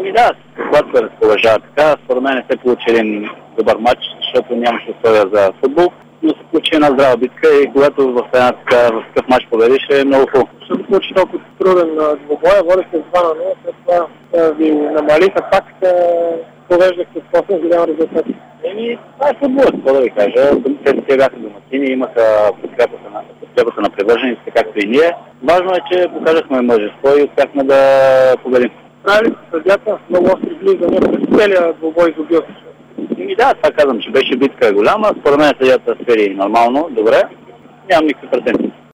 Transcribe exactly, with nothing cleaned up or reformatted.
Ами да, когато се разположава така, според мен не се получи един добър матч, защото нямаше условия за футбол, но се получи една здрава битка и когато в една така, в такъв матч победиш е много хубаво. Защото получи толкова труден двубой, водихте с два на нула, след това ви намалиха пак, повеждахте с осем голям резултат. Еми, това е футболът, какво да ви кажа. Те бяха домакини, имаха подкрепата на, подкрепата на привържениците, както и ние. Важно е, че покажахме мъжество и успяхме да победим. Правили се съдята много остри влизания през целия двубой изгубил се. Еми да, това казвам, че беше битка голяма. Според мен съдията сфери нормално, добре. Нямам никакви претенции.